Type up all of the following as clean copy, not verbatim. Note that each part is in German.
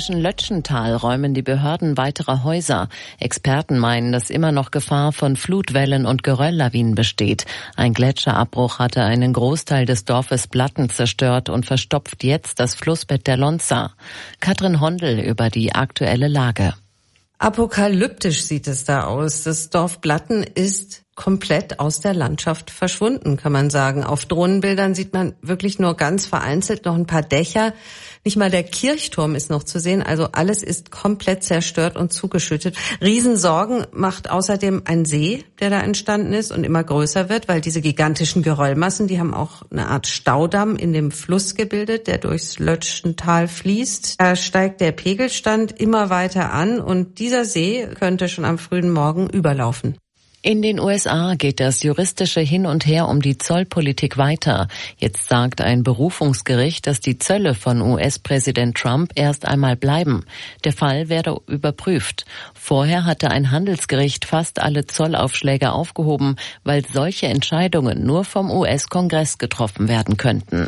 deutschen Lötschental räumen die Behörden weitere Häuser. Experten meinen, dass immer noch Gefahr von Flutwellen und Gerölllawinen besteht. Ein Gletscherabbruch hatte einen Großteil des Dorfes Blatten zerstört und verstopft jetzt das Flussbett der Lonza. Katrin Hondel über die aktuelle Lage. Apokalyptisch sieht es da aus. Das Dorf Blatten ist komplett aus der Landschaft verschwunden, kann man sagen. Auf Drohnenbildern sieht man wirklich nur ganz vereinzelt noch ein paar Dächer. Nicht mal der Kirchturm ist noch zu sehen. Also alles ist komplett zerstört und zugeschüttet. Riesensorgen macht außerdem ein See, der da entstanden ist und immer größer wird, weil diese gigantischen Geröllmassen, die haben auch eine Art Staudamm in dem Fluss gebildet, der durchs Lötschental fließt. Da steigt der Pegelstand immer weiter an und dieser See könnte schon am frühen Morgen überlaufen. In den USA geht das juristische Hin und Her um die Zollpolitik weiter. Jetzt sagt ein Berufungsgericht, dass die Zölle von US-Präsident Trump erst einmal bleiben. Der Fall werde überprüft. Vorher hatte ein Handelsgericht fast alle Zollaufschläge aufgehoben, weil solche Entscheidungen nur vom US-Kongress getroffen werden könnten.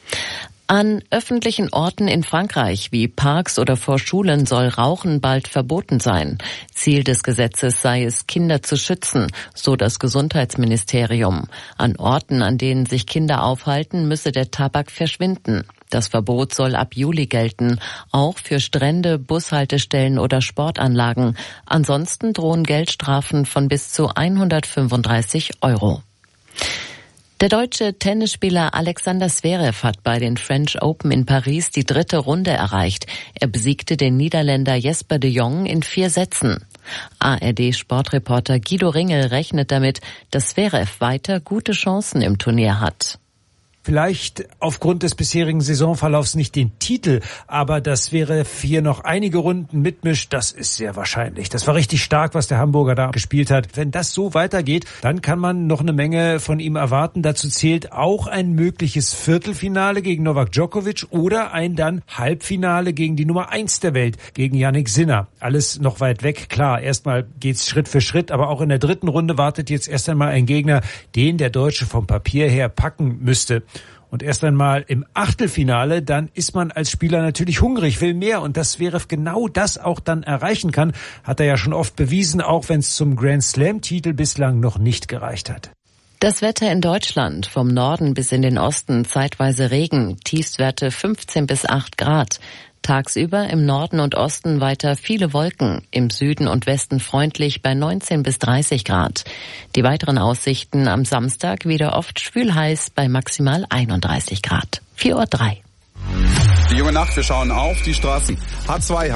An öffentlichen Orten in Frankreich wie Parks oder vor Schulen soll Rauchen bald verboten sein. Ziel des Gesetzes sei es, Kinder zu schützen, so das Gesundheitsministerium. An Orten, an denen sich Kinder aufhalten, müsse der Tabak verschwinden. Das Verbot soll ab Juli gelten, auch für Strände, Bushaltestellen oder Sportanlagen. Ansonsten drohen Geldstrafen von bis zu 135 €. Der deutsche Tennisspieler Alexander Zverev hat bei den French Open in Paris die 3. Runde erreicht. Er besiegte den Niederländer Jesper de Jong in 4 Sätzen. ARD-Sportreporter Guido Ringel rechnet damit, dass Zverev weiter gute Chancen im Turnier hat. Vielleicht aufgrund des bisherigen Saisonverlaufs nicht den Titel, aber das wäre hier noch einige Runden mitmischt, das ist sehr wahrscheinlich. Das war richtig stark, was der Hamburger da gespielt hat. Wenn das so weitergeht, dann kann man noch eine Menge von ihm erwarten. Dazu zählt auch ein mögliches Viertelfinale gegen Novak Djokovic oder ein dann Halbfinale gegen die Nummer 1 der Welt, gegen Jannik Sinner. Alles noch weit weg, klar. Erstmal geht's Schritt für Schritt, aber auch in der 3. Runde wartet jetzt erst einmal ein Gegner, den der Deutsche vom Papier her packen müsste. Und erst einmal im Achtelfinale, dann ist man als Spieler natürlich hungrig, will mehr. Und dass Zverev genau das auch dann erreichen kann, hat er ja schon oft bewiesen, auch wenn es zum Grand Slam-Titel bislang noch nicht gereicht hat. Das Wetter in Deutschland, vom Norden bis in den Osten, zeitweise Regen, Tiefstwerte 15 bis 8 Grad. Tagsüber im Norden und Osten weiter viele Wolken, im Süden und Westen freundlich bei 19 bis 30 Grad. Die weiteren Aussichten am Samstag wieder oft schwülheiß bei maximal 31 Grad. 4:03 Uhr. Die junge Nacht, wir schauen auf die Straßen. A2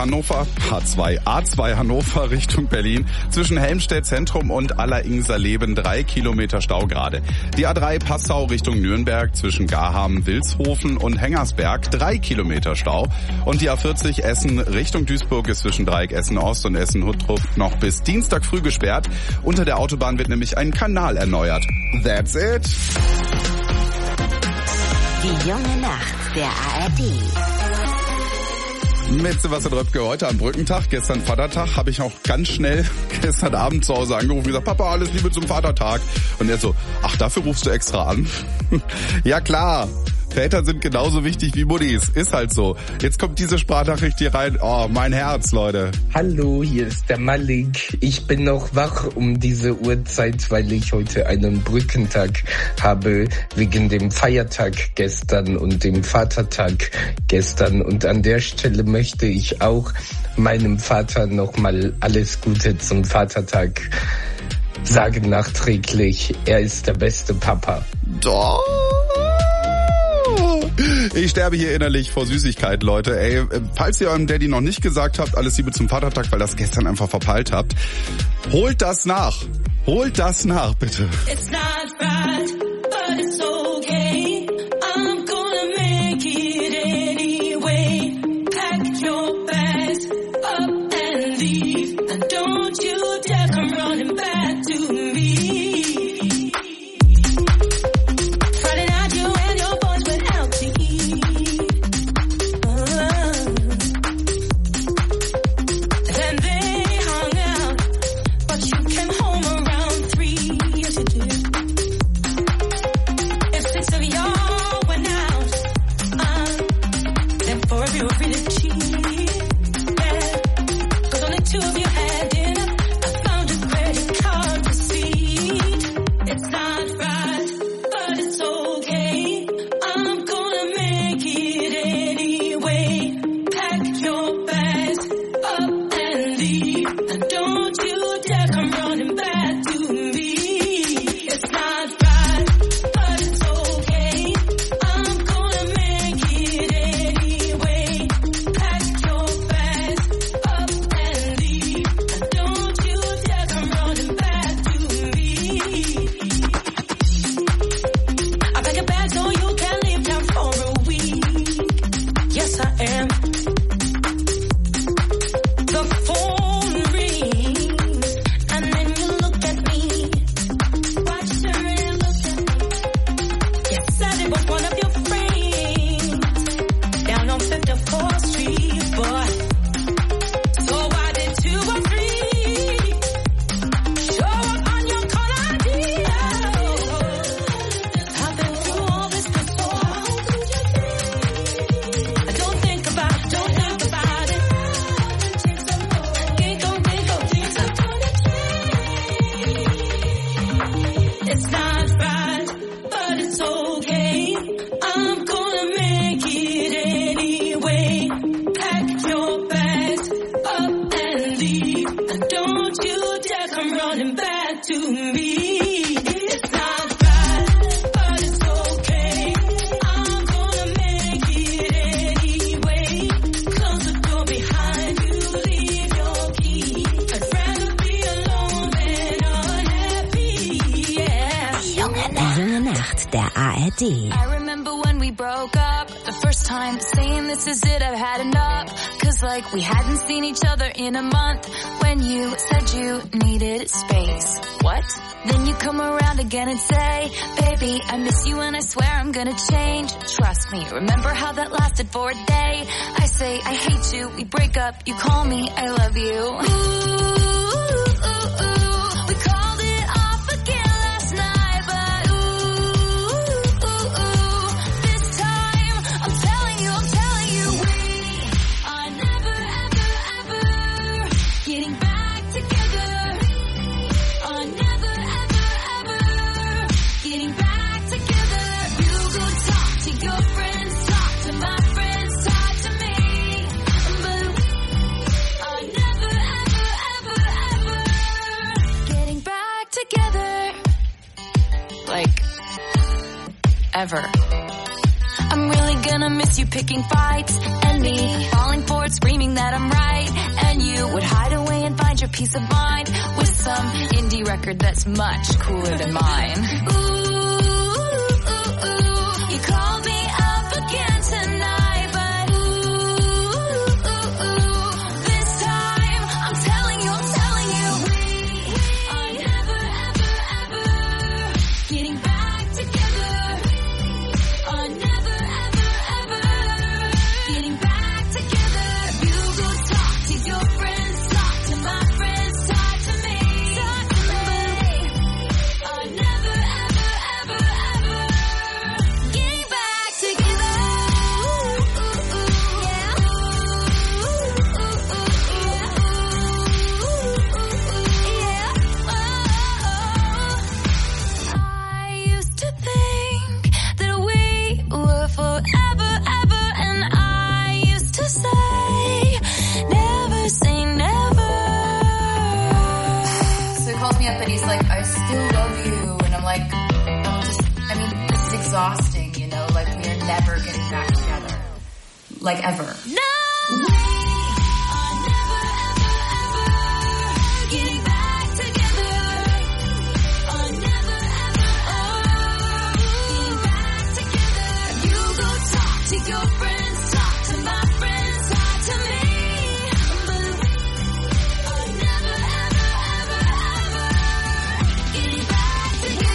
Hannover Richtung Berlin. Zwischen Helmstedt Zentrum und Alleringserleben 3 Kilometer Stau gerade. Die A3 Passau Richtung Nürnberg zwischen Garham, Wilshofen und Hengersberg 3 Kilometer Stau. Und die A40 Essen Richtung Duisburg ist zwischen Dreieck Essen Ost und Essen Huttrop noch bis Dienstag früh gesperrt. Unter der Autobahn wird nämlich ein Kanal erneuert. That's it. Die junge Nacht der ARD. Mit Sebastian Röpke heute am Brückentag, gestern Vatertag, habe ich auch ganz schnell gestern Abend zu Hause angerufen und gesagt, Papa, alles Liebe zum Vatertag. Und er so, ach, dafür rufst du extra an? Ja klar, Väter sind genauso wichtig wie Muttis, ist halt so. Jetzt kommt diese Sprachnachricht hier rein, oh, mein Herz, Leute. Hallo, hier ist der Malik. Ich bin noch wach um diese Uhrzeit, weil ich heute einen Brückentag habe, wegen dem Feiertag gestern und dem Vatertag gestern. Und an der Stelle möchte ich auch meinem Vater nochmal alles Gute zum Vatertag sagen nachträglich. Er ist der beste Papa. Doch. Ich sterbe hier innerlich vor Süßigkeit, Leute. Ey, falls ihr eurem Daddy noch nicht gesagt habt, alles Liebe zum Vatertag, weil das gestern einfach verpeilt habt, holt das nach. Holt das nach, bitte. It's not right, but it's okay. I'm gonna make it anyway. Pack your bags up and leave. And don't you dare come running back to me. der ARD. I remember when we broke up, the first time saying this is it, I've had enough. Cause like we hadn't seen each other in a month. When you said you needed space. What? Then you come around again and say, baby, I miss you and I swear I'm gonna change. Trust me, remember how that lasted for a day? I say I hate you, we break up, you call me, I love you. Ooh. Ever. I'm really gonna miss you picking fights and me falling for it, screaming that I'm right, and you would hide away and find your peace of mind with some indie record that's much cooler than mine. You called me up again tonight, but this time I'm telling you, we are never ever getting back together. Exhausting, you know, like we are never getting back together. Like ever. No! We are never, ever getting back together. Are never, ever getting back together. You go talk to your friends, talk to my friends, talk to me. But we are never, ever getting back together.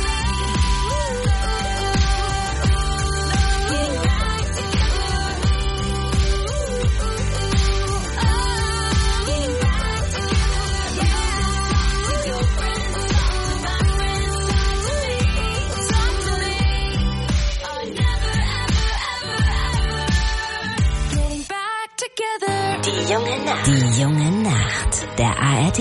Die junge Nacht der ARD.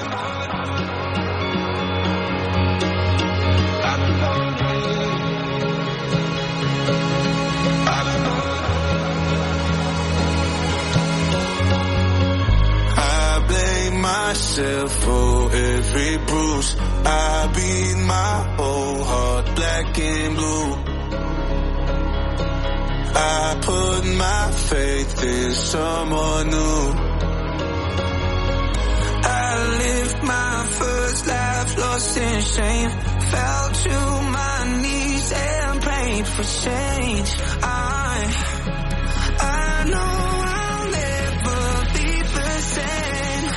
I blame myself for every bruise. I beat my whole heart black and blue. I put my faith in someone new. I lived my first life lost in shame. Fell to my knees and prayed for change. I know I'll never be the same.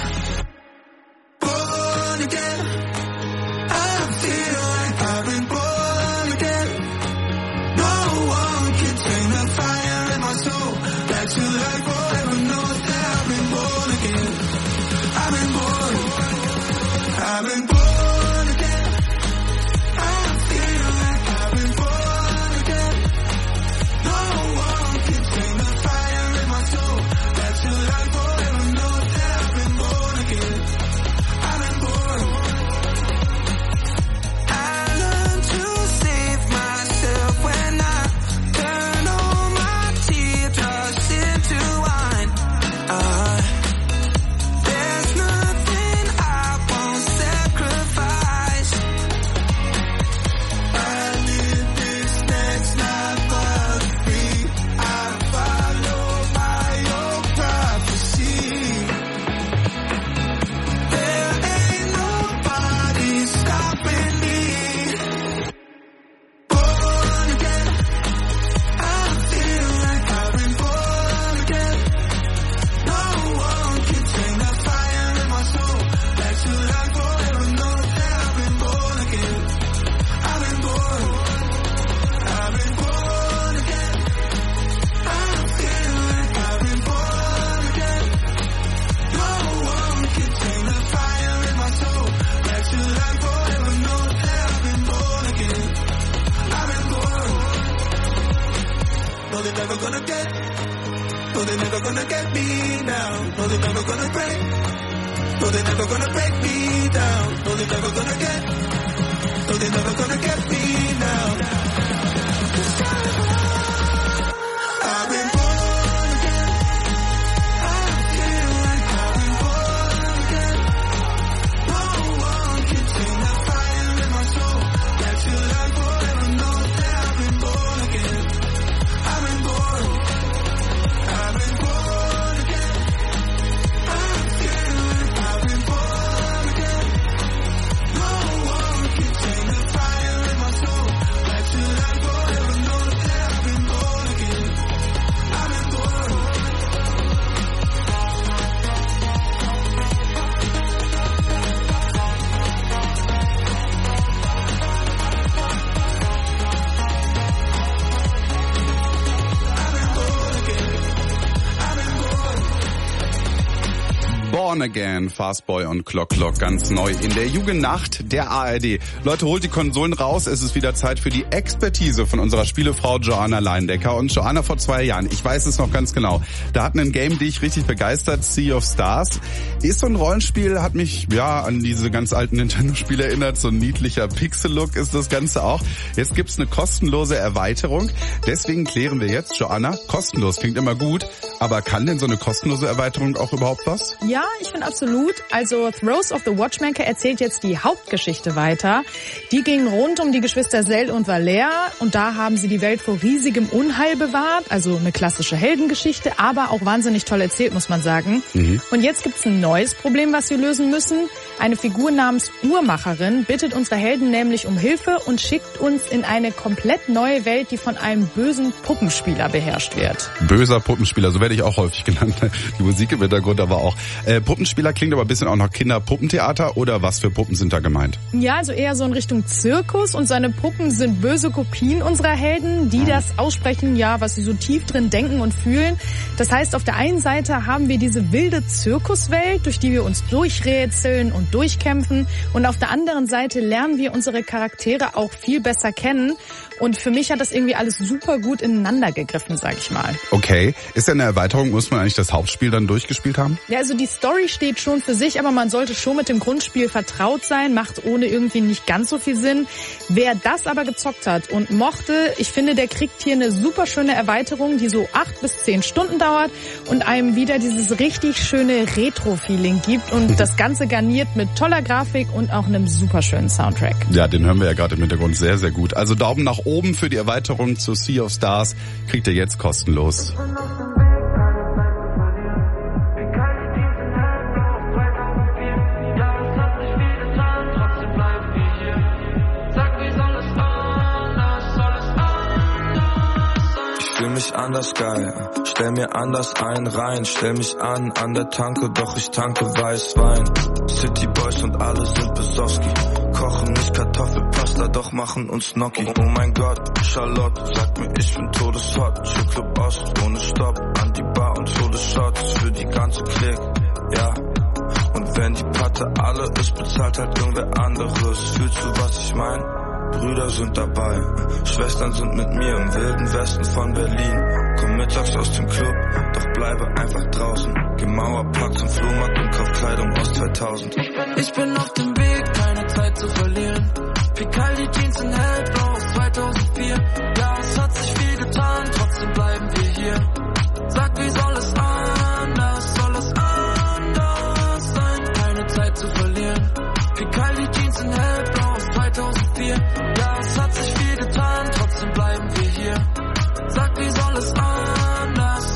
Born again, I feel like I've been born again. No one can tame the fire in my soul. Back to life forever knows that I've been born again. I've been born again. I feel like I've been born again. No one can tame the fire in my soul. Back to life forever knows that I've been born again. I've been born. I learned to save myself when I turn all my teardrops into wine. There's nothing I won't sacrifice. they're never gonna break. No, they're never gonna break me down. No, they're never gonna get. No, they're never gonna get me now. I've been born again. I feel like I've been born again. No one can tame the fire in my soul. That you like forever knows that I've been born again. I've been born. I've been born again. I feel like I've been born again. No one can tame the fire in my soul. That you like forever knows that I've been born again. I've been born. Born Again, Fastboy und Clock Clock, ganz neu in der Jugendnacht der ARD. Leute, holt die Konsolen raus, es ist wieder Zeit für die Expertise von unserer Spielefrau Joanna Leindecker. Und Joanna, vor 2 Jahren, ich weiß es noch ganz genau, da hatten ein Game dich richtig begeistert, Sea of Stars. Ist so ein Rollenspiel, hat mich ja an diese ganz alten Nintendo-Spiele erinnert, so ein niedlicher Pixel-Look ist das Ganze auch. Jetzt gibt's eine kostenlose Erweiterung, deswegen klären wir jetzt, Joanna, kostenlos klingt immer gut, aber kann denn so eine kostenlose Erweiterung auch überhaupt was? Ja, ich finde absolut. Also Throes of the Watchmaker erzählt jetzt die Hauptgeschichte weiter. Die ging rund um die Geschwister Zell und Valère und da haben sie die Welt vor riesigem Unheil bewahrt. Also eine klassische Heldengeschichte, aber auch wahnsinnig toll erzählt, muss man sagen. Und jetzt gibt's ein neues Problem, was wir lösen müssen. Eine Figur namens Uhrmacherin bittet unsere Helden nämlich um Hilfe und schickt uns in eine komplett neue Welt, die von einem bösen Puppenspieler beherrscht wird. Böser Puppenspieler, so werde ich auch häufig genannt. Die Musik im Hintergrund aber auch. Puppenspieler klingt aber ein bisschen auch nach Kinderpuppentheater, oder was für Puppen sind da gemeint? Ja, also eher so in Richtung Zirkus, und seine Puppen sind böse Kopien unserer Helden, die das aussprechen, ja, was sie so tief drin denken und fühlen. Das heißt, auf der einen Seite haben wir diese wilde Zirkuswelt, durch die wir uns durchrätseln und durchkämpfen, und auf der anderen Seite lernen wir unsere Charaktere auch viel besser kennen. Und für mich hat das irgendwie alles super gut ineinander gegriffen, sag ich mal. Okay. Ist denn eine Erweiterung, muss man eigentlich das Hauptspiel dann durchgespielt haben? Ja, also die Story steht schon für sich, aber man sollte schon mit dem Grundspiel vertraut sein, macht ohne irgendwie nicht ganz so viel Sinn. Wer das aber gezockt hat und mochte, ich finde, der kriegt hier eine super schöne Erweiterung, die so 8 bis 10 Stunden dauert und einem wieder dieses richtig schöne Retro-Feeling gibt und das Ganze garniert mit toller Grafik und auch einem super schönen Soundtrack. Ja, den hören wir ja gerade im Hintergrund sehr, sehr gut. Also Daumen nach oben für die Erweiterung zu Sea of Stars, kriegt ihr jetzt kostenlos. Fühl mich anders geil, stell mir anders ein rein, stell mich an der Tanke, doch ich tanke Weißwein. City Boys und alle sind Besowski, kochen nicht Kartoffelpasta, doch machen uns Gnocchi. Oh mein Gott, Charlotte sagt mir, ich bin todeshot, Club Ost ohne Stopp, an die Bar und Todesshots für die ganze Klick, ja. Und wenn die Patte alle ist, bezahlt halt irgendwer anderes. Fühlst du, was ich mein? Brüder sind dabei, Schwestern sind mit mir im wilden Westen von Berlin. Komm mittags aus dem Club, doch bleibe einfach draußen. Geh Mauerpark zum Flohmarkt und kauf Kleidung aus 2000. Ich bin auf dem Weg, keine Zeit zu verlieren. Picaldi Jeans in hellblau aus 2004. Ja, es hat sich viel getan, trotzdem bleiben wir hier. Sag, wie soll es anders sein? Keine Zeit zu verlieren. Picaldi Jeans in hellblau aus 2004. Ja, es hat sich viel getan, trotzdem bleiben wir hier. Sag, wie soll es anders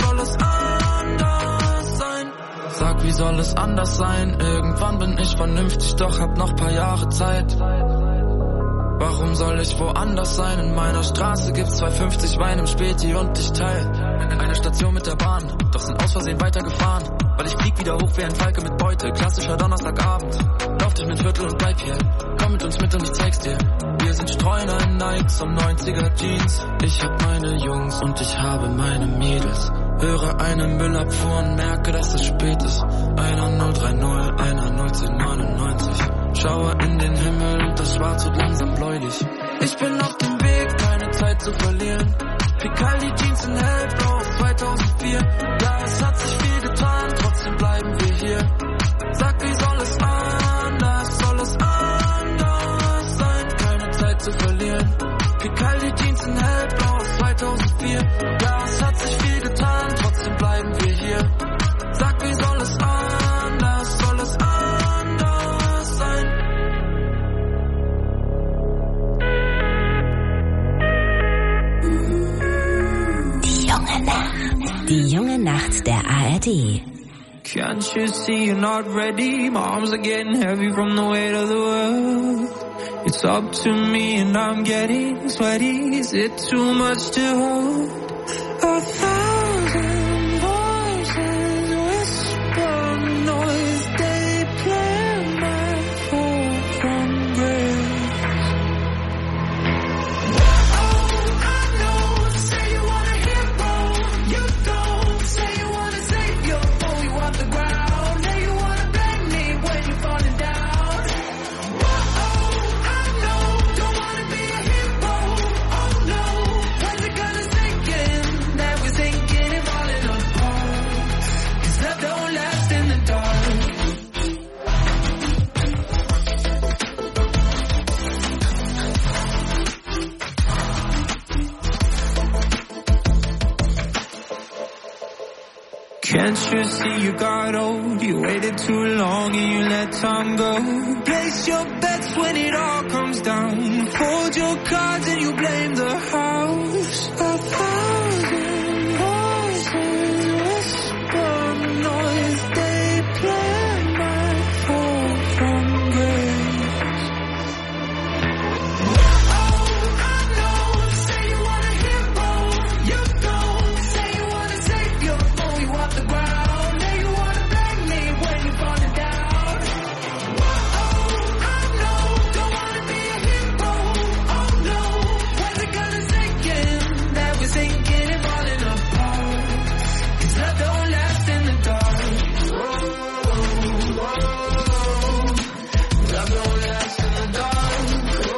sein? Sag, wie soll es anders sein? Irgendwann bin ich vernünftig, doch hab noch paar Jahre Zeit. Warum soll ich woanders sein? In meiner Straße gibt's 2,50 Wein im Späti und ich teil in einer Station mit der Bahn, doch sind aus Versehen weitergefahren, weil ich flieg wieder hoch wie ein Falke mit Beute. Klassischer Donnerstagabend, lauf durch mein Viertel und bleib hier. Komm mit uns mit und ich zeig's dir. Wir sind Streuner in Nikes und 90er Jeans. Ich hab meine Jungs und ich habe meine Mädels. Höre eine Müllabfuhr und merke, dass es spät ist. Einer 030, einer 1999. Schaue in den Himmel, das Schwarz wird langsam bläulich. Ich bin auf dem Weg, keine Zeit zu verlieren. Picaldi Jeans in hellblau aus 2004. Ja, es hat sich viel getan, trotzdem bleiben der ARD. Can't you see you're not ready? My arms are getting heavy from the weight of the world. It's up to me and I'm getting sweaty. Is it too much to hold? 1,000 voices whisper noise. They play my fall from grace. Oh, I know. Say you want a hero. You don't. Say you want a savior. Oh, you want the ground. Now you want to blame me when you're falling down. Oh, I know. Don't want to be a hero. Oh, no. When's it gonna sink in? That we're sinking and falling apart. 'Cause love don't last in the dark. Can't you see you got old? You waited too long and you let time go. Place your bets when it all comes down. Fold your cards and you blame the house. 1,000 voices whisper noise. They play my fall from grace. Oh, I know. Say you want a hero. You don't. Say you want a savior. Oh, you want the ground. Now you want to blame me when you're falling down. Oh, I know. Don't want to be a hero. Oh, no. When's it gonna sink in? That we're sinking and falling apart. 'Cause love don't last in the dark. Love don't last in the dark.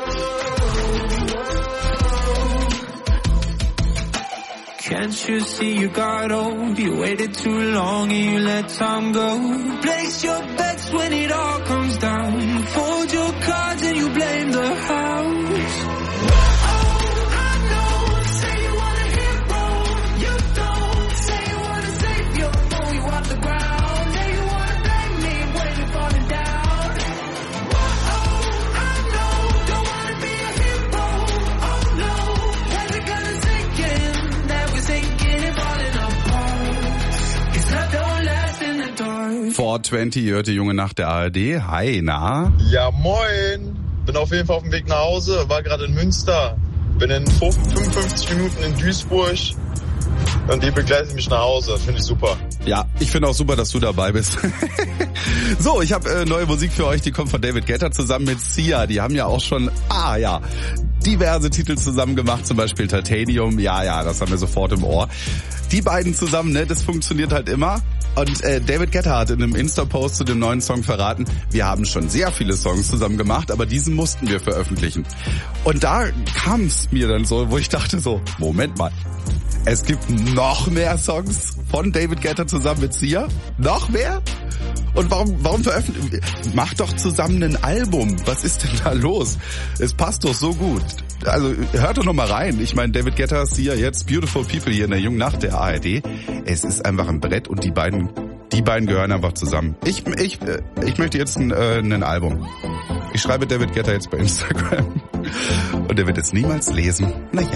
Can't you see you got old? You waited too long and you let time go. Place your bets when it all comes down. Fold your cards and you blame the house. Oh, I know. Say you want a hero. You don't. Say you want a savior. Oh, you want the ground. Now you want to blame me when you're falling down. Oh, I know. Don't want to be a hero. Oh, no. When's it gonna sink in? That we're sinking and falling apart. 'Cause love don't last in the dark. 420 hört die junge Nacht der ARD. Hi, na? Ja, moin. Bin auf jeden Fall auf dem Weg nach Hause, war gerade in Münster. Bin in 55 Minuten in Duisburg und die begleiten mich nach Hause. Finde ich super. Ja, ich finde auch super, dass du dabei bist. So, ich habe neue Musik für euch, die kommt von David Guetta zusammen mit Sia. Die haben ja auch schon, diverse Titel zusammen gemacht, zum Beispiel Titanium. Ja, das haben wir sofort im Ohr. Die beiden zusammen, ne, das funktioniert halt immer. Und David Guetta hat in einem Insta-Post zu dem neuen Song verraten, wir haben schon sehr viele Songs zusammen gemacht, aber diesen mussten wir veröffentlichen. Und da kam es mir dann so, wo ich dachte so, Moment mal, es gibt noch mehr Songs von David Guetta zusammen mit Sia? Noch mehr? Und warum veröffentlichen? Macht doch zusammen ein Album. Was ist denn da los? Es passt doch so gut. Also hört doch noch mal rein. Ich meine, David Guetta, Sia, jetzt Beautiful People hier in der jungen Nacht der ARD. Es ist einfach ein Brett und die beiden gehören einfach zusammen. Ich möchte jetzt ein Album. Ich schreibe David Guetta jetzt bei Instagram. Und er wird es niemals lesen. Naja.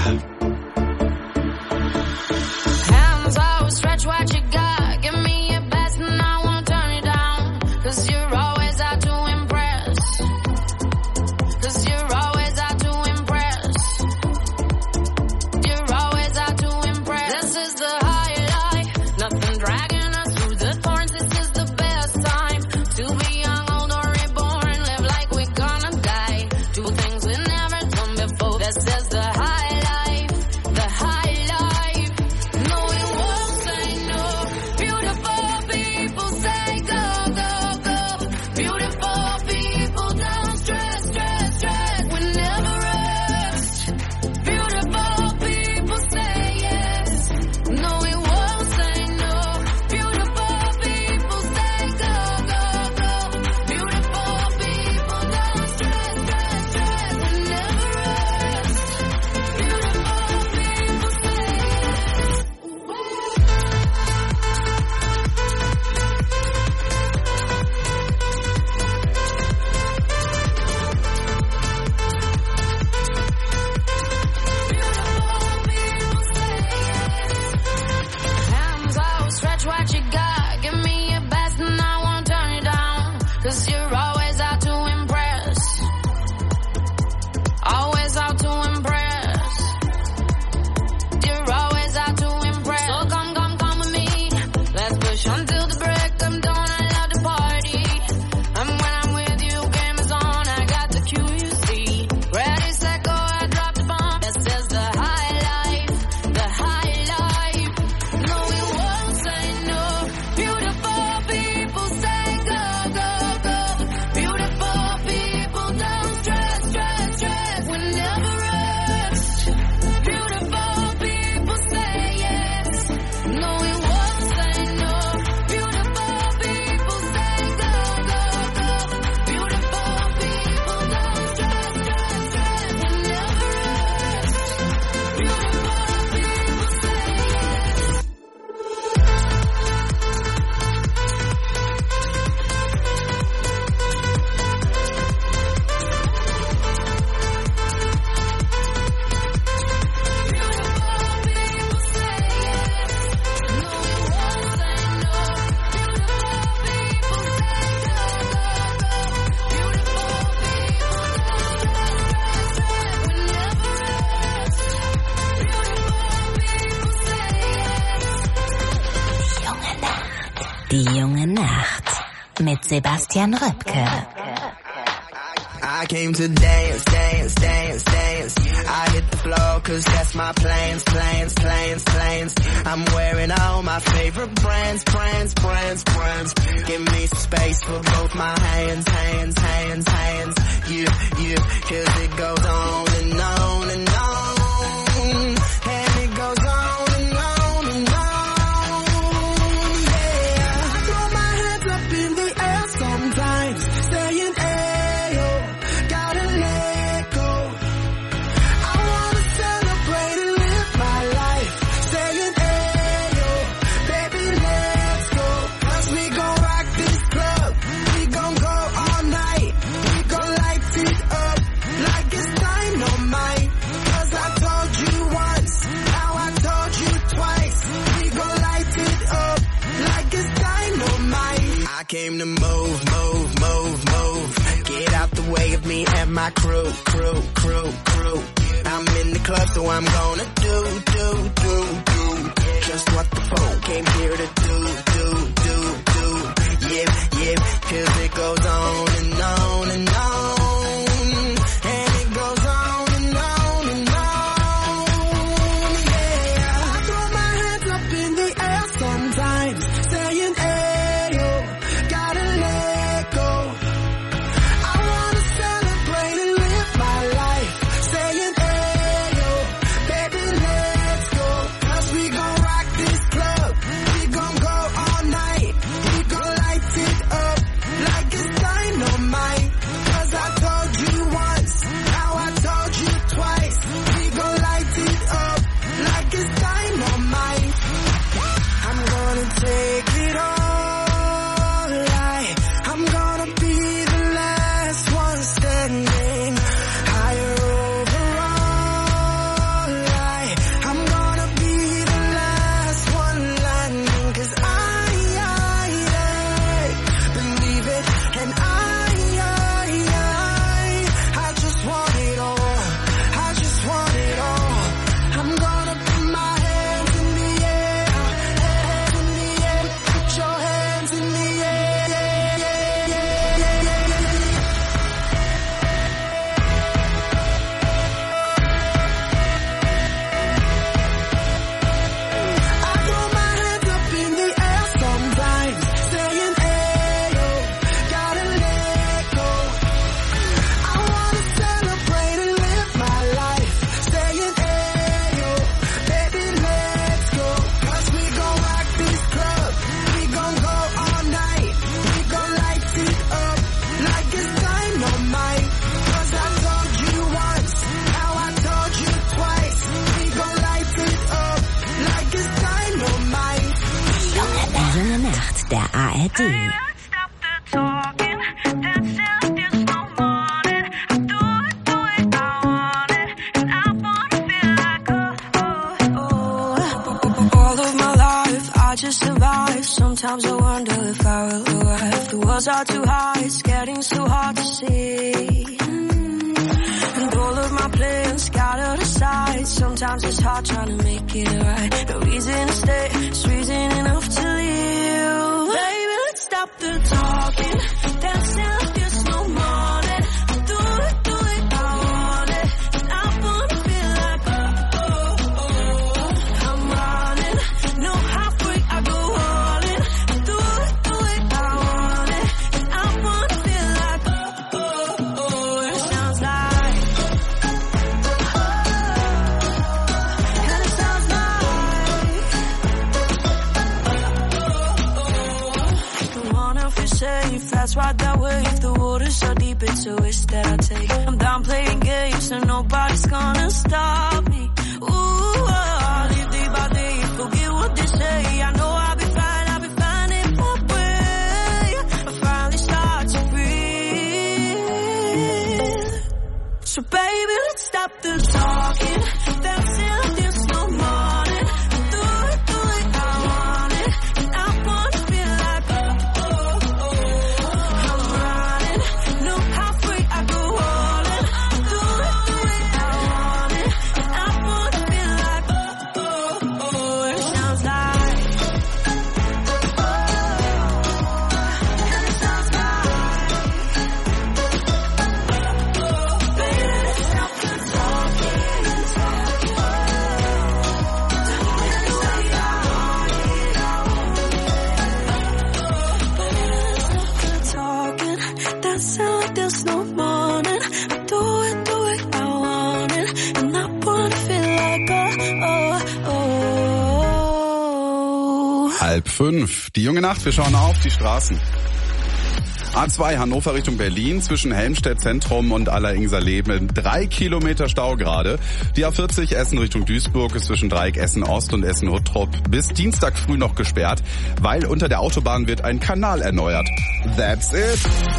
Hands out, stretch what you got. Give me your best and I won't turn it down. 'Cause you're always out to impress. 'Cause you're always out to impress. You're always out to impress. This is the highlight. Nothing dragging us through the thorns. This is the best time to be young, old or reborn. Live like we're gonna die. Do things we never done before. This is the highlight. Nacht mit Sebastian Röpke. I came to dance, dance, dance, dance. I hit the floor cause that's my plans. I'm wearing all my favorite brands. Give me some space for both my hands. You, cause it goes on and on and on. And it goes on and on and on. Yeah, I throw my hands up in the air sometimes, saying, ayo, gotta let go. I wanna celebrate and live my life, saying, ayo, baby, let's go. Cause we gon' rock this club, we gon' go all night, we gon' light it up like it's dynamite. Cause I told you once, now I told you twice, we gon' light it up like it's dynamite. I came to move. Get out the way of me and my crew. I'm in the club, so I'm gonna do just what the folk came here to do. Yeah, cause it goes on and on and on. And it goes on and on and on. Yeah, I throw my hands up in the air sometimes, saying, ayo, gotta let go. I wanna celebrate and live my life, saying, ayo, baby, let's go. Cause we gon' rock this club, we gon' go all night, we gon' light it up like it's dynamite. Cause I told you once, now I told you twice, we gon' light it up like it's dynamite. I'm gonna take it all, I'm gonna be the last one standing, higher overall, I'm gonna be the last one landing. Cause I believe it, and I just want it all, I just want it all. I'm gonna put my hands in the air, put your hands in the air, I throw my hands up in the air sometimes, saying, ayo, gotta let go. I wanna celebrate and live my life, saying, ayo, baby, let's go. Cause we gon' rock this club, we gon' go all night, we gon' light it up like it's dynamite. Cause I told you once, now I told you twice, we gon' light it up like it's dynamite. Junge Nacht der ARD. All of my life, I just survive. Sometimes I wonder if I will arrive. The walls are too high, it's getting so hard to see. And all of my plans scattered aside. Sometimes it's hard trying to make it right. No reason to stay, it's reason enough to leave. Baby, let's stop the talking, dancing like there's no morning. Do it, I want it. And I wanna feel like, I'm running, no halfway, I go all in. Do it, I want it. And I wanna feel like, it sounds like, and it sounds like, don't wanna feel safe, that's right that way. If the water's so deep, it's a risk that I take. I'm down playing games, so nobody's gonna stop me. Ooh, I'll live day by day, forget what they say. I know I'll be fine in my way. I finally start to breathe. So baby, let's stop the talking, dancing like there's no morning. Do it, I want it. And I wanna feel like, I'm running, no halfway, I go all in. Do it, I want it. And I wanna feel like, it sounds like, 5. Die junge Nacht, wir schauen auf die Straßen. A2 Hannover Richtung Berlin zwischen Helmstedt Zentrum und Alleringserleben 3 Kilometer Stau gerade. Die A40 Essen Richtung Duisburg ist zwischen Dreieck Essen Ost und Essen Huttrop bis Dienstag früh noch gesperrt, weil unter der Autobahn wird ein Kanal erneuert. That's it.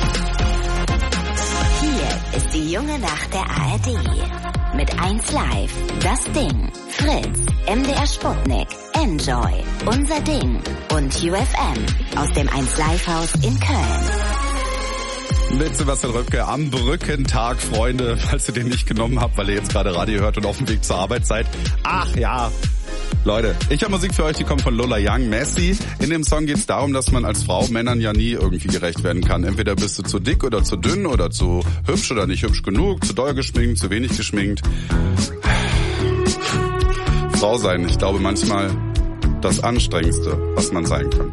Hier ist die junge Nacht der ARD. Mit 1 Live, Das Ding, Fritz, MDR Sputnik, Enjoy, Unser Ding und UFM aus dem 1 Live Haus in Köln. Mit Sebastian Röpke am Brückentag, Freunde, falls ihr den nicht genommen habt, weil ihr jetzt gerade Radio hört und auf dem Weg zur Arbeit seid. Ach ja, Leute, ich habe Musik für euch, die kommt von Lola Young, Messi. In dem Song geht es darum, dass man als Frau Männern ja nie irgendwie gerecht werden kann. Entweder bist du zu dick oder zu dünn oder zu hübsch oder nicht hübsch genug, zu doll geschminkt, zu wenig geschminkt. Frau sein, ich glaube manchmal das Anstrengendste, was man sein kann.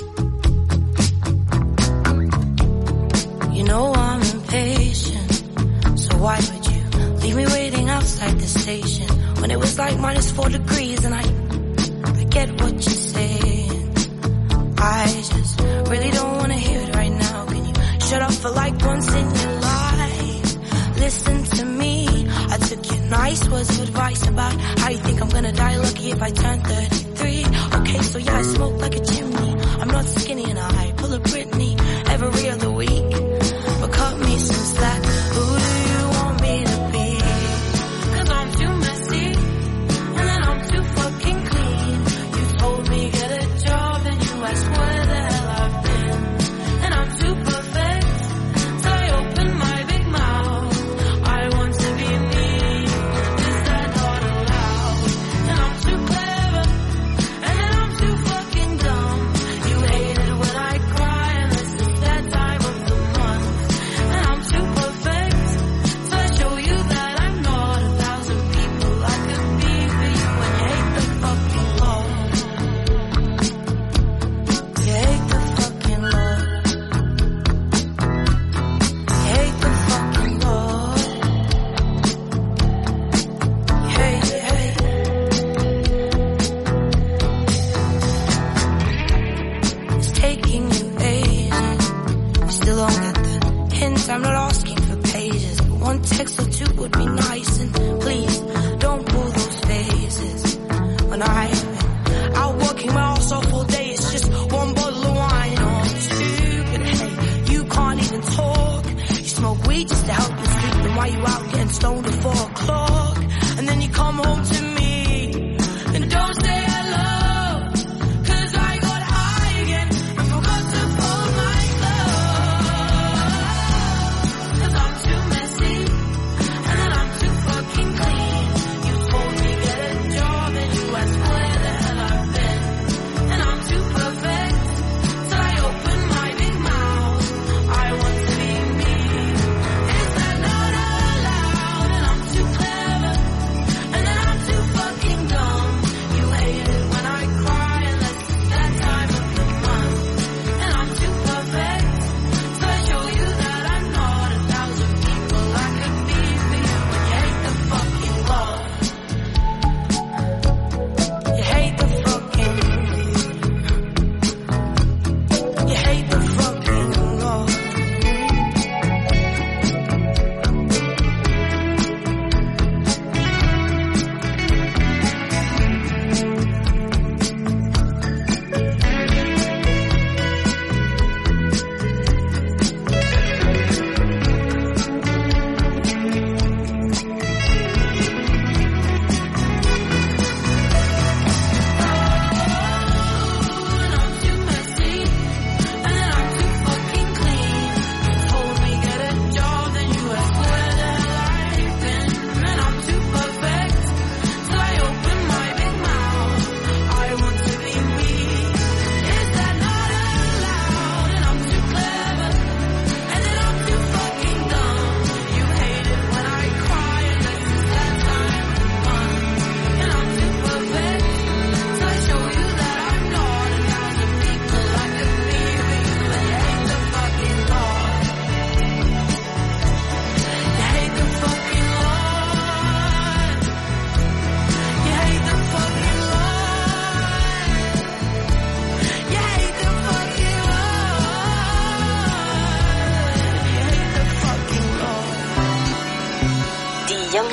You know I'm impatient, so why would you leave me waiting outside the station when it was like -4 degrees and I get what you're saying. I just really don't want to hear it right now. Can you shut up for like once in your life? Listen to me, I took your nice words of advice about how you think I'm gonna die lucky if I turn 33. Okay, so yeah, I smoke like a chimney, I'm not skinny and I pull a Britney every other week. But cut me some slack, who do you want me to be? 'Cause I'm too messy, and then I'm too fucking clean. You told me get a job and you asked where the hell I've been. And I'm too perfect, so I open my big mouth. I want to be me, is that not allowed? And I'm too clever, and then I'm too fucking dumb. You hate it when I cry, and this is that time of the month. And I'm too perfect, so I show you that I'm not 1,000 people I could be for you. And you hate the fucking law. You hate the fucking law. You hate the fucking law. You hate it. It's taking you ages. You still don't get the hint. I'm not asking for pages, but one text or two would be nice. And please don't pull those faces. When I've been out working my ass off all day, it's just one bottle of wine. Oh, I'm stupid. Hey, you can't even talk. You smoke weed just to help you sleep. And why you out getting stoned at 4 o'clock? And then you come home to me and don't say hello. 'Cause I got high again and forgot to fold my clothes. 'Cause I'm too messy, and then I'm too fucking clean. You told me get a job and you asked where the hell I've been. And I'm too perfect, so I open my big mouth. I want to be me, is that not allowed? And I'm too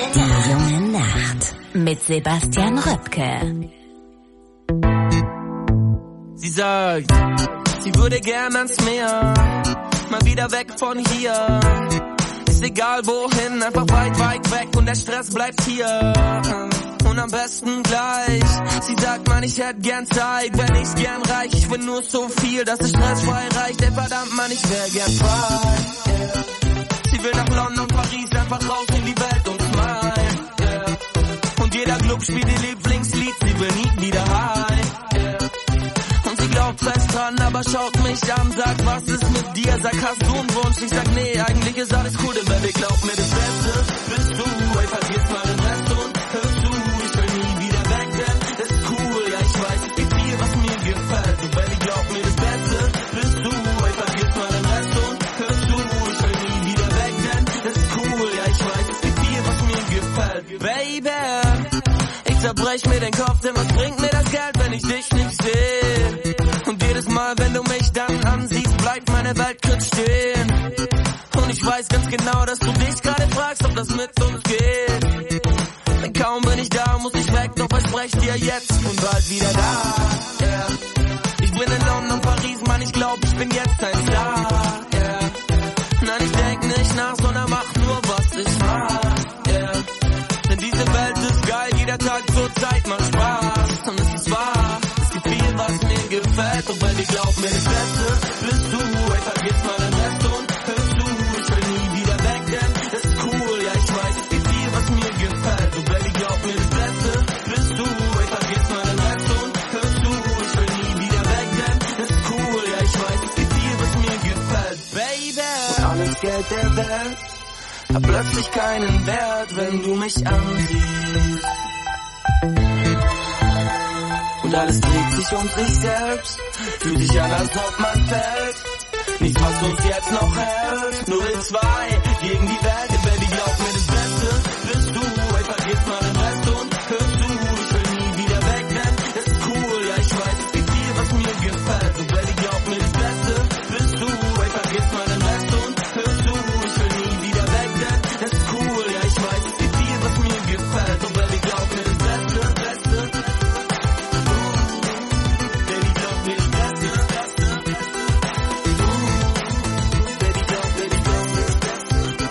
Die junge Nacht mit Sebastian Röpke. Sie sagt, sie würde gern ans Meer, mal wieder weg von hier. Ist egal wohin, einfach weit, weit weg und der Stress bleibt hier. Und am besten gleich. Sie sagt, Mann, ich hätte gern Zeit, wenn ich's gern reich. Ich will nur so viel, dass es stressfrei reicht. Ey, verdammt, Mann, ich wär gern frei. Yeah. Sie will nach London, Paris, einfach raus in die Welt und smile. Yeah. Und jeder Club spielt ihr Lieblingslied, sie will nie wieder heim. Yeah. Und sie glaubt fest dran, aber schaut mich an, sagt, was ist mit dir? Sag, hast du einen Wunsch? Ich sag, nee, eigentlich ist alles cool, denn Baby, glaub mir, das Beste bist du. Ey, vergiss mal den Rest und hörst du. Ich will nie wieder weg, denn das ist cool. Ja, ich weiß, es gibt viel, was mir gefällt. Und Baby, glaub mir, das Beste bist du. Ey, vergiss mal den Rest und hörst du. Ich will nie wieder weg, denn das ist cool. Ja, ich weiß, es gibt viel, was mir gefällt. Baby, ich zerbrech mir den Kopf, denn was bringt mir das Geld, wenn ich dich nicht sehe? Und jedes Mal, wenn du mich dann ansiehst, bleibt meine Welt kurz stehen. Und ich weiß ganz genau, dass du dich gerade fragst, ob das mit uns geht. Denn kaum bin ich da, muss ich weg, doch versprech dir jetzt, ich bin bald wieder da. Yeah. Ich bin in London, Paris, Mann, ich glaub, ich bin jetzt ein Star. Yeah. Nein, ich denk nicht nach, sondern mach nur, was ich mag. Yeah. Denn diese Welt ist geil, jeder Tag zur Zeit macht Spaß. Und es ist wahr, es gibt viel, was mir gefällt. Und wenn ich glaub mir, das Beste bist du. Ey, vergiss mal den Rest und hörst du. Ich will nie wieder weg, denn das ist cool. Ja, ich weiß, es gibt viel, was mir gefällt. Und wenn ich glaub mir, das Beste bist du. Ey, vergiss mal den Rest und hörst du. Ich will nie wieder weg, denn das ist cool. Ja, ich weiß, es gibt viel, was mir gefällt. Baby, und alles Geld der Welt hat plötzlich keinen Wert, wenn du mich ansiehst. Und alles dreht sich um sich selbst, fühlt sich an, als ob man fällt. Nichts, was uns jetzt noch hält, nur wir zwei gegen die Welt. Und Baby, glaub mir, das Beste bist du. Ey, vergiss mal den Rest und hörst du. Ich will nie wieder weg, denn das ist cool. Ja, ich weiß, es gibt viel, was mir gefällt. Und Baby, glaub mir, das Beste bist du. Ey, vergiss mal den Rest und hörst du. Ich will nie wieder weg, denn das ist cool. Ja, ich weiß, es gibt viel, was mir gefällt. Und Baby, glaub mir, das Beste, Beste. Baby, glaub mir, das Beste, Beste. Baby, glaub mir, das Beste.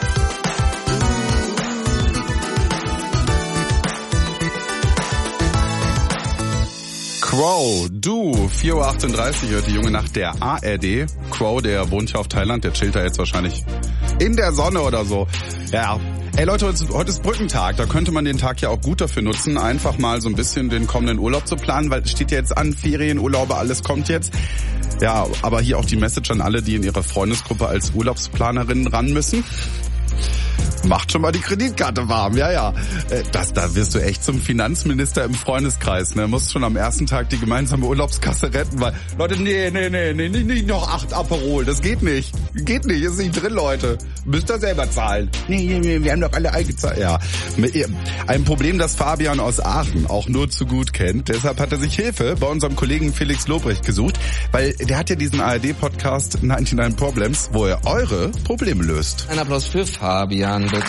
Quo, du, 4.38 Uhr hört die junge Nacht der ARD. Quo, der wohnt ja auf Thailand, der chillt da jetzt wahrscheinlich in der Sonne oder so. Ja, ey Leute, heute ist Brückentag, da könnte man den Tag ja auch gut dafür nutzen, einfach mal so ein bisschen den kommenden Urlaub zu planen, weil es steht ja jetzt an, Ferienurlaube, alles kommt jetzt. Ja, aber hier auch die Message an alle, die in ihrer Freundesgruppe als Urlaubsplanerinnen ran müssen. Macht schon mal die Kreditkarte warm, ja. Da wirst du echt zum Finanzminister im Freundeskreis, ne? Musst schon am ersten Tag die gemeinsame Urlaubskasse retten, weil, Leute, nee, nicht noch 8 Aperol, das geht nicht. Geht nicht, ist nicht drin, Leute. Müsst ihr selber zahlen. Nee, wir haben doch alle eingezahlt. Ja. Ein Problem, das Fabian aus Aachen auch nur zu gut kennt. Deshalb hat er sich Hilfe bei unserem Kollegen Felix Lobrecht gesucht, weil der hat ja diesen ARD-Podcast 99 Problems, wo er eure Probleme löst. Ein Applaus für Fabian, bitte.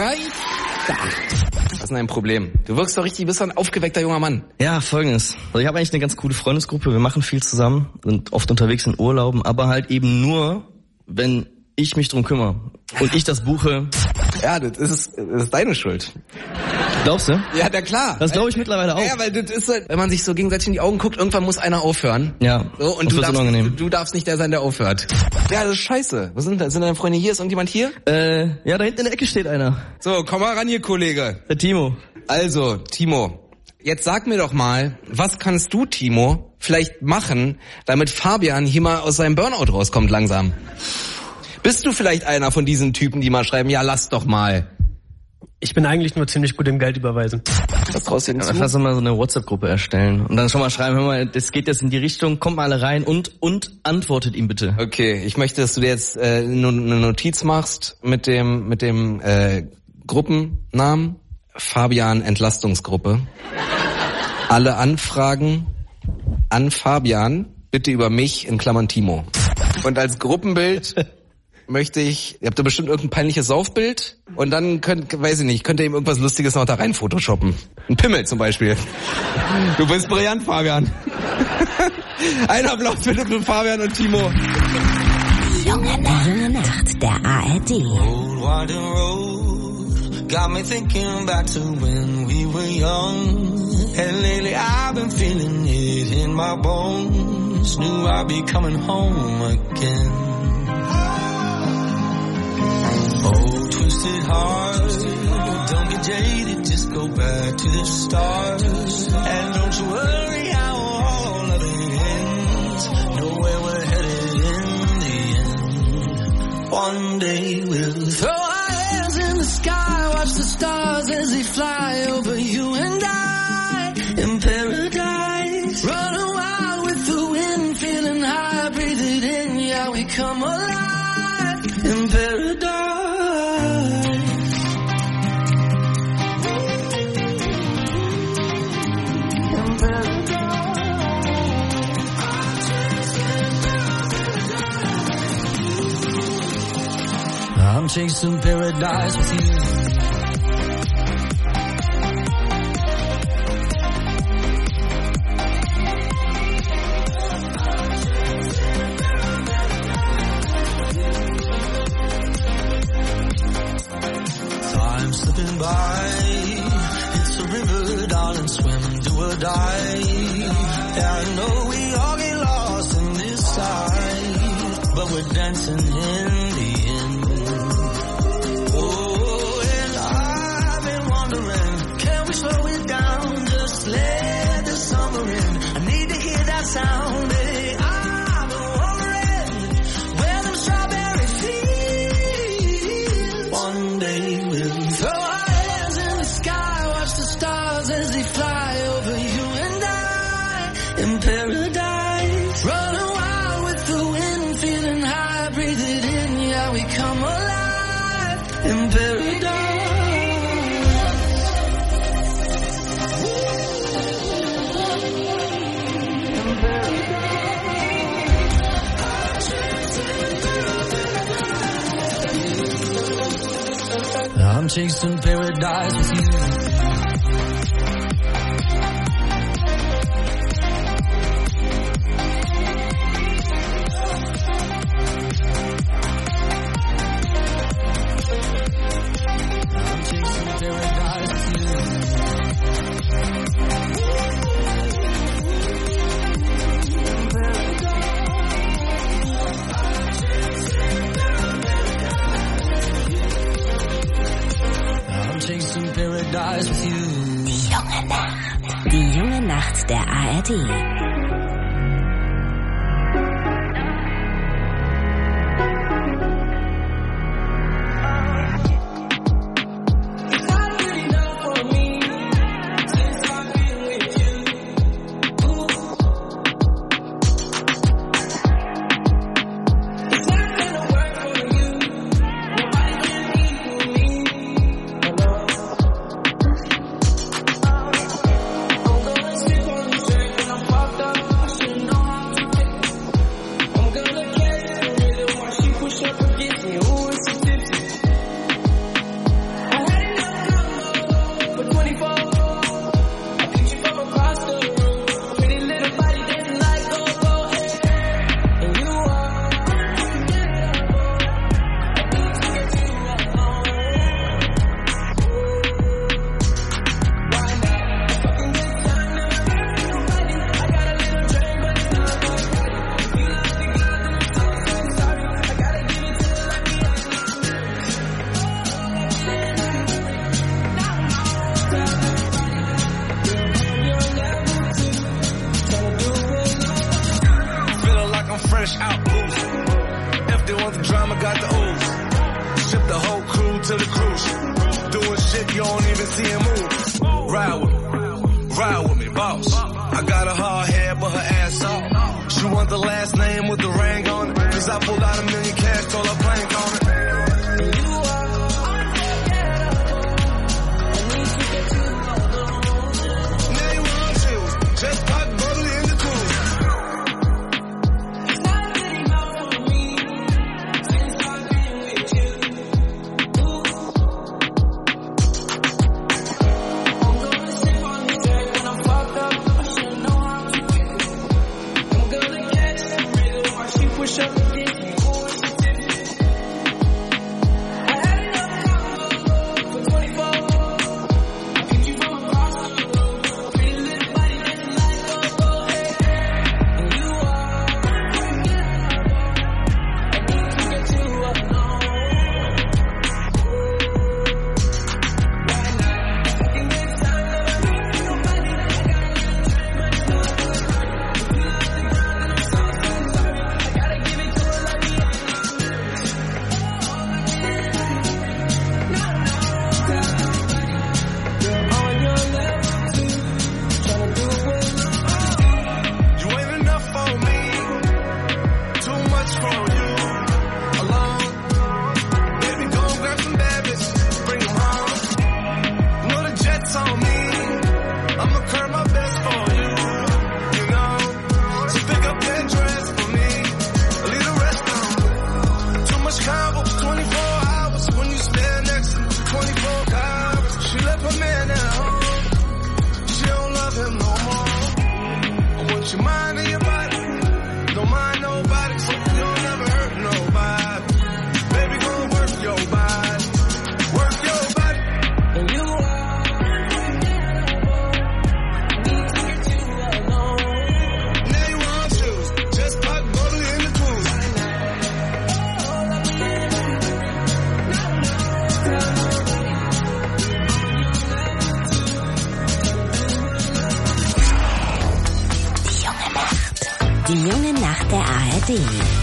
Was ist denn ein Problem? Du wirkst doch richtig, bist doch ein aufgeweckter junger Mann. Ja, Folgendes. Also ich habe eigentlich eine ganz coole Freundesgruppe, wir machen viel zusammen, sind oft unterwegs in Urlauben, aber halt eben nur, wenn ich mich drum kümmere und ich das buche. Ja, das ist deine Schuld. Glaubst du? Ja, na klar. Das glaube ich mittlerweile auch. Ja, weil das ist so, wenn man sich so gegenseitig in die Augen guckt, irgendwann muss einer aufhören. Ja, so, und du darfst nicht der sein, der aufhört. Ja, das ist scheiße. Was sind deine Freunde hier? Ist irgendjemand hier? Ja, da hinten in der Ecke steht einer. So, komm mal ran hier, Kollege. Der Timo. Also, Timo, jetzt sag mir doch mal, was kannst du, Timo, vielleicht machen, damit Fabian hier mal aus seinem Burnout rauskommt langsam? Bist du vielleicht einer von diesen Typen, die mal schreiben, ja, lass doch mal? Ich bin eigentlich nur ziemlich gut im Geld überweisen. Was traust du denn zu? Einfach so mal so eine WhatsApp-Gruppe erstellen und dann schon mal schreiben, hör mal, das geht jetzt in die Richtung, kommt mal alle rein und antwortet ihm bitte. Okay, ich möchte, dass du dir jetzt eine Notiz machst mit dem Gruppennamen Fabian Entlastungsgruppe. Alle Anfragen an Fabian bitte über mich in Klammern Timo. Und als Gruppenbild ihr habt da bestimmt irgendein peinliches Saufbild und dann könnt ihr ihm irgendwas Lustiges noch da rein photoshoppen. Ein Pimmel zum Beispiel. Du bist brillant, Fabian. Ein Applaus bitte für Fabian und Timo. Junge Nacht der ARD. Old winding road got me thinking back to when we were young. And lately I've been feeling it in my bones. Knew I'd be coming home again. Oh, twisted heart, don't get jaded, just go back to the start. And don't you worry how all of it ends. Know where we're headed in the end. One day we'll throw our hands in the sky, watch the stars as they fly over you and I. In paradise, running wild with the wind, feeling high, breathe it in, yeah, we come alive. In paradise. I'm chasing paradise with you. Time slipping by, it's a river, darling, swim, do or die. Yeah, I know we all get lost in this side, but we're dancing in the end. Oh, and I've been wondering, can we slow it down, just let the summer in. I need to hear that sound, baby. I've been wondering where them strawberry fields. One day we'll throw our hands in the sky, watch the stars as they fly over you and I. In paradise, running wild with the wind, feeling high, breathe it in, yeah, we come alive. In paradise. I'm chasing paradise with you. Die junge Nacht der ARD. ARD.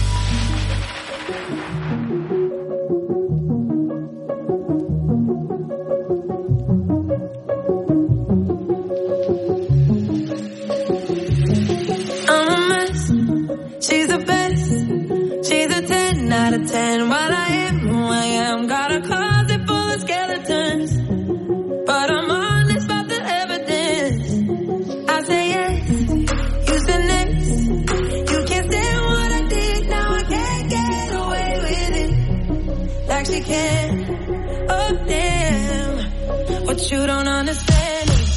I'm a mess. She's the best. She's a 10 out of 10. What I am, who I am. Got a closet full of skeletons. But I'm honest about the evidence. I say yes. You said next. You can't stand what I did. Now I can't get away with it. Like she can. Oh, damn. What you don't understand is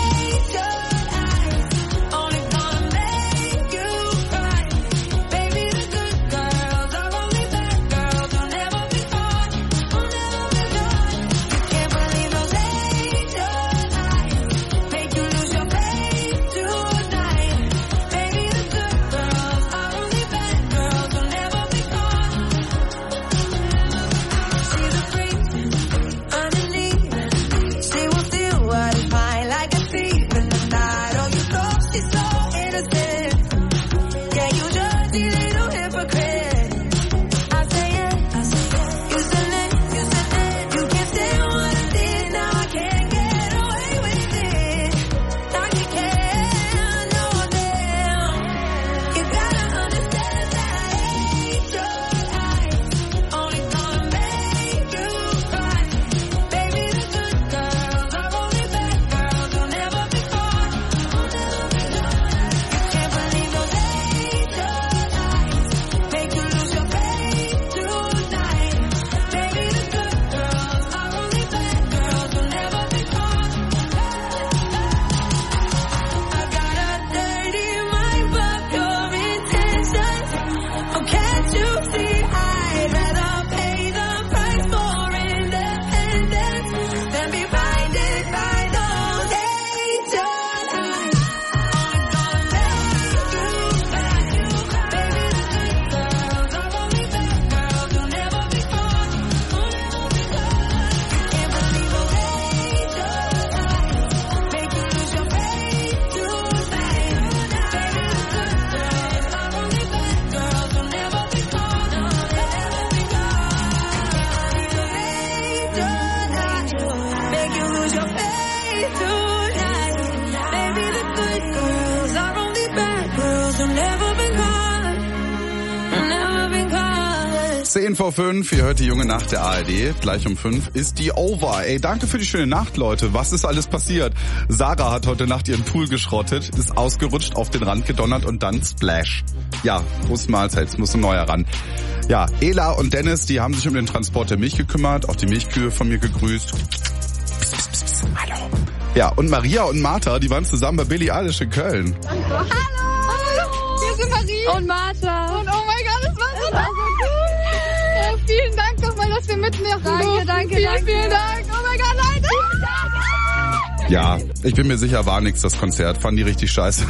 Vor 5, ihr hört die junge Nacht der ARD. Gleich um 5 ist die over. Ey, danke für die schöne Nacht, Leute. Was ist alles passiert? Sarah hat heute Nacht ihren Pool geschrottet, ist ausgerutscht, auf den Rand gedonnert und dann Splash. Ja, Prost Mahlzeit, es muss ein neuer ran. Ja, Ela und Dennis, die haben sich um den Transport der Milch gekümmert, auch die Milchkühe von mir gegrüßt. Pss, pss, pss, pss. Hallo. Ja, und Maria und Martha, die waren zusammen bei Billie Eilish in Köln. Hallo. Hier sind Marie und Martha. Und oh mein Gott, das war so gut. Vielen Dank nochmal, dass wir mitmachen durften. Danke. Vielen Dank. Oh mein Gott, Leute. Ja, ich bin mir sicher, war nix das Konzert. Fanden die richtig scheiße.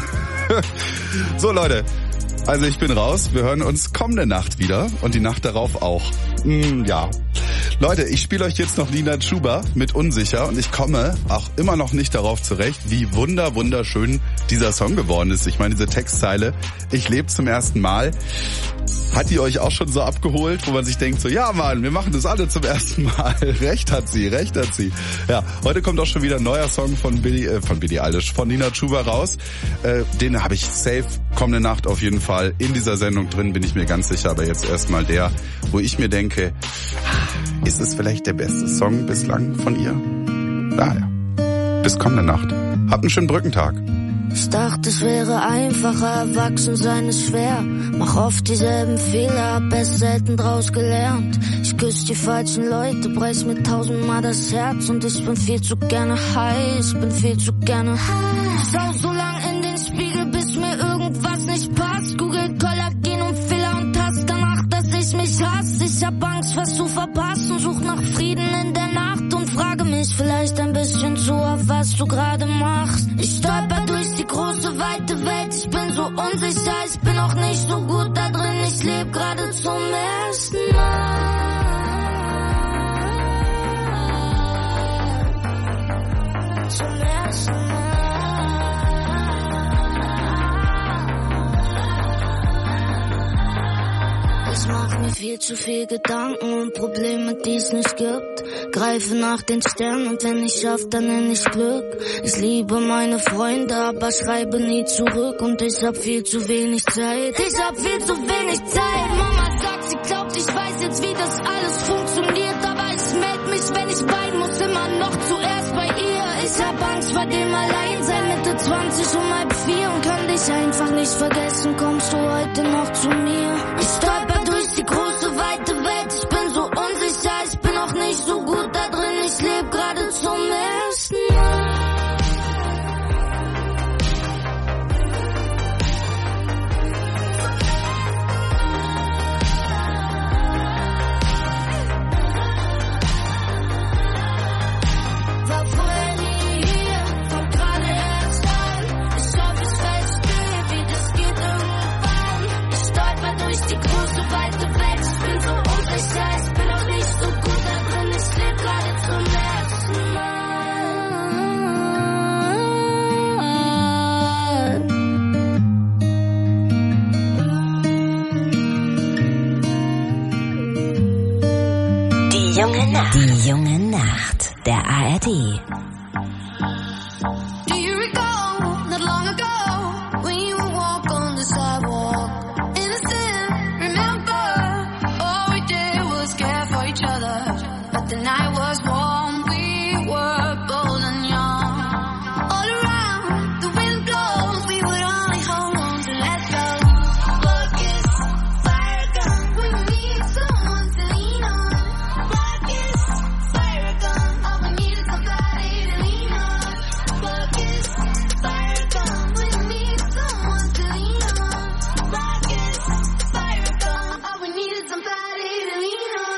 So, Leute. Also ich bin raus. Wir hören uns kommende Nacht wieder. Und die Nacht darauf auch. Ja. Leute, ich spiele euch jetzt noch Nina Chuba mit Unsicher. Und ich komme auch immer noch nicht darauf zurecht, wie wunderschön dieser Song geworden ist. Ich meine, diese Textzeile, ich lebe zum ersten Mal. Hat die euch auch schon so abgeholt, wo man sich denkt so, ja Mann, wir machen das alle zum ersten Mal. Recht hat sie. Ja, heute kommt auch schon wieder ein neuer Song von Billie Eilish, von Nina Chuba raus. Den habe ich safe kommende Nacht auf jeden Fall in dieser Sendung drin, bin ich mir ganz sicher. Aber jetzt erstmal der, wo ich mir denke, ist es vielleicht der beste Song bislang von ihr? Naja, bis kommende Nacht. Habt einen schönen Brückentag. Ich dachte, es wäre einfacher, erwachsen sein ist schwer. Mach oft dieselben Fehler, hab erst selten draus gelernt. Ich küsse die falschen Leute, preis mir 1000-mal das Herz. Und ich bin viel zu gerne high, Schau so lang in den Spiegel, bis mir irgendwas nicht passt. Google Kollagen und Filler und Hass danach, dass ich mich hasse. Ich hab Angst, was zu verpassen, such nach Frieden in der Nacht und frage mich vielleicht ein bisschen zu, auf was du gerade machst. Ich stolper durch die große, weite Welt, ich bin so unsicher, ich bin auch nicht so gut da drin, ich lebe gerade zum ersten Mal. Zum ersten Mal. zu viel Gedanken und Probleme, die es nicht gibt. Greife nach den Sternen und wenn ich schaff, dann nenn ich Glück. Ich liebe meine Freunde, aber schreibe nie zurück. Und ich hab viel zu wenig Zeit. Ich hab viel zu wenig Zeit. Mama sagt, sie glaubt, ich weiß jetzt, wie das alles funktioniert. Aber ich meld mich, wenn ich weinen muss, immer noch zuerst bei ihr. Ich hab Angst vor dem Alleinsein, Mitte 20 um 3:30 und kann dich einfach nicht vergessen. Kommst du heute noch zu mir? Ich stolper durch die große, weite Welt. Ich bin so unsicher, ich bin auch nicht so gut da drin. Ich lebe gerade zum ersten Mal. War vorher nie hier, komm gerade erst an. Ich hoffe, ich verstehe, wie das geht irgendwann. Ich stolper durch die große, weite Welt. Ich bin so unsicher, ich bin auch nicht so gut da drin. Ich lebe gerade zum ersten Mal. Die junge Nacht. Die junge Nacht der ARD. Do you recall, not long ago, when you would walk on the sidewalk? Innocent, remember, all we did was care for each other. But the night was warm, we were bold and young. All around, the wind blows, we would only hold on to let go. Focus, fire gun, we need someone to lean on. Focus, fire gun, all we need is somebody to lean on. Focus, fire gun, we need someone to lean on. Focus, fire gun, all we need is somebody to lean on.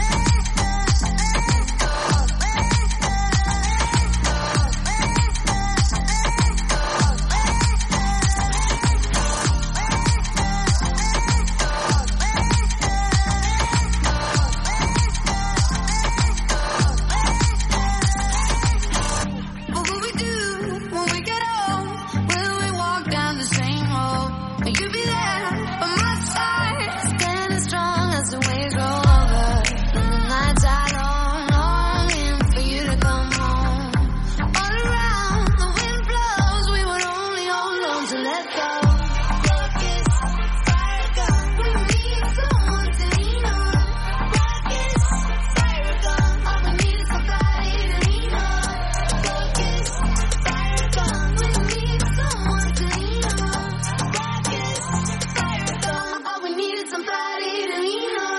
What will we do when we get old? Will we walk down the same road? Will you be there by my side, standing strong as the waves roll over? And the nights are long, longing for you to come home. All around, the wind blows, we would only hold on to let go. Focus, fire gun, we need someone to lean on. Focus, fire gun, all we need is somebody to lean on. Focus, fire gun, we need someone to lean on. Focus, fire gun, all we need is somebody to lean on.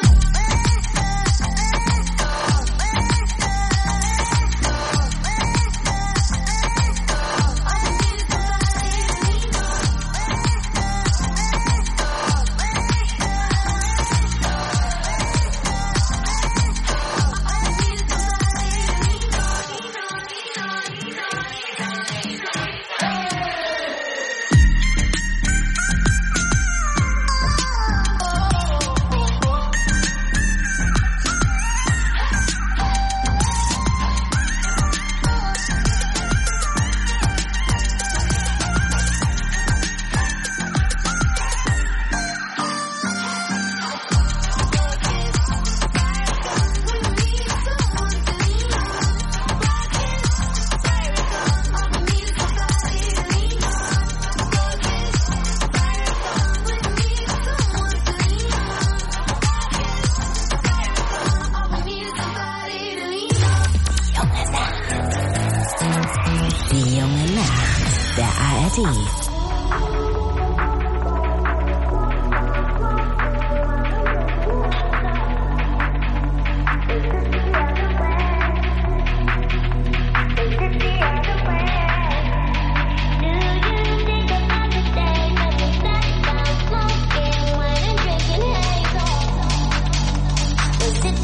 Die junge Nacht der ARD. Sit